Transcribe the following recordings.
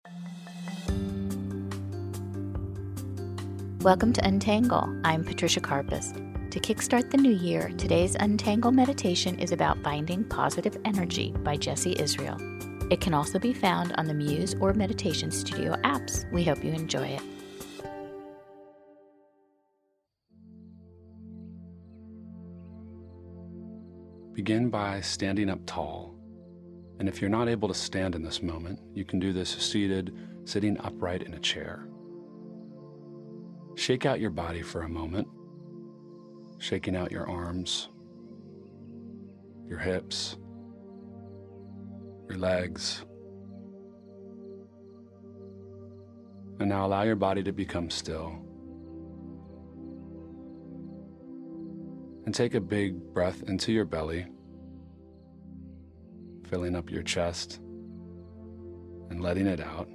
Welcome to Untangle. I'm Patricia Karpus. To kickstart the new year, today's Untangle meditation is about finding positive energy by Jesse Israel. It can also be found on the Muse or Meditation Studio apps. We hope you enjoy it. Begin by standing up tall. And if you're not able to stand in this moment, you can do this seated, sitting upright in a chair. Shake out your body for a moment, shaking out your arms, your hips, your legs. And now allow your body to become still. And take a big breath into your belly, filling up your chest and letting it out.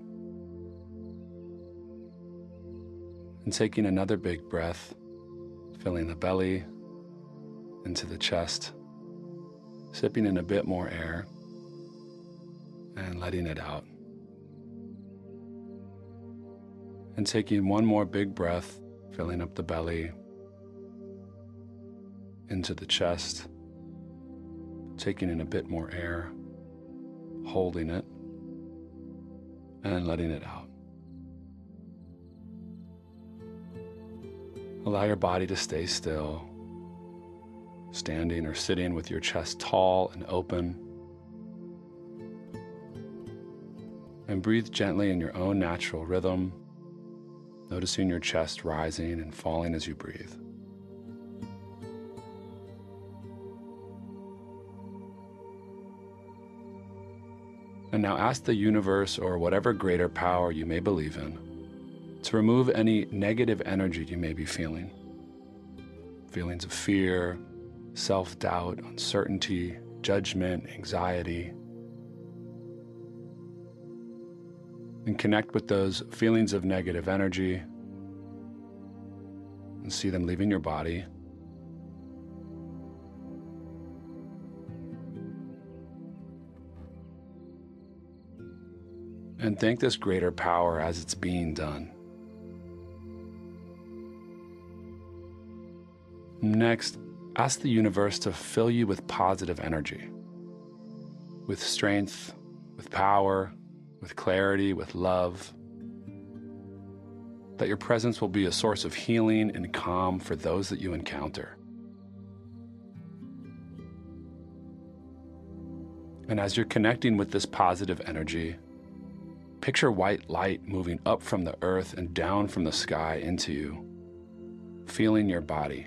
And taking another big breath, filling the belly into the chest, sipping in a bit more air and letting it out. And taking one more big breath, filling up the belly into the chest, taking in a bit more air, holding it, and letting it out. Allow your body to stay still, standing or sitting with your chest tall and open. And breathe gently in your own natural rhythm, noticing your chest rising and falling as you breathe. And now ask the universe or whatever greater power you may believe in to remove any negative energy you may be feeling. Feelings of fear, self-doubt, uncertainty, judgment, anxiety. And connect with those feelings of negative energy and see them leaving your body. And thank this greater power as it's being done. Next, ask the universe to fill you with positive energy, with strength, with power, with clarity, with love. That your presence will be a source of healing and calm for those that you encounter. And as you're connecting with this positive energy, picture white light moving up from the earth and down from the sky into you, feeling your body.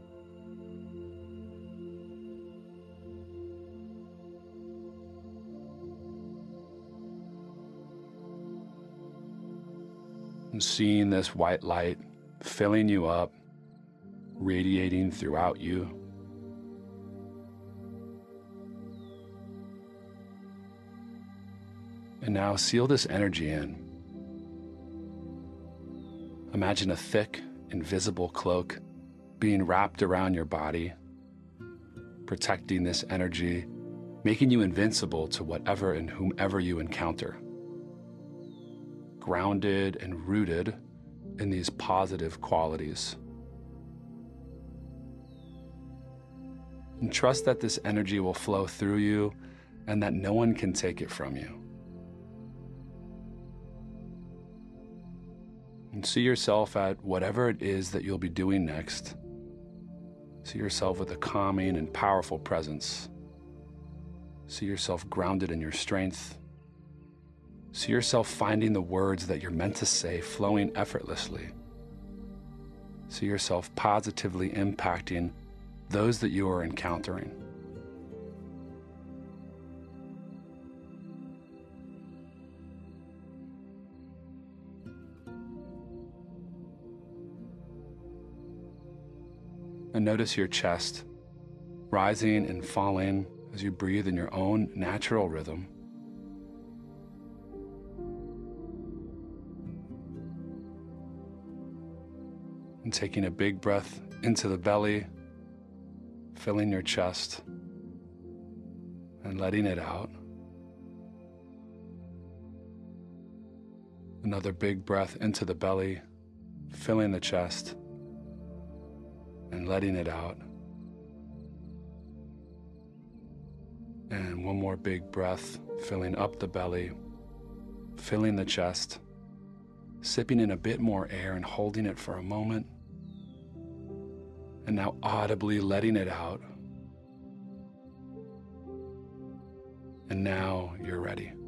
And seeing this white light filling you up, radiating throughout you. And now seal this energy in. Imagine a thick, invisible cloak being wrapped around your body, protecting this energy, making you invincible to whatever and whomever you encounter. Grounded and rooted in these positive qualities. And trust that this energy will flow through you and that no one can take it from you. And see yourself at whatever it is that you'll be doing next. See yourself with a calming and powerful presence. See yourself grounded in your strength. See yourself finding the words that you're meant to say flowing effortlessly. See yourself positively impacting those that you are encountering. And notice your chest rising and falling as you breathe in your own natural rhythm. And taking a big breath into the belly, filling your chest and letting it out. Another big breath into the belly, filling the chest and letting it out. And one more big breath, filling up the belly, filling the chest, sipping in a bit more air and holding it for a moment. And now audibly letting it out. And now you're ready.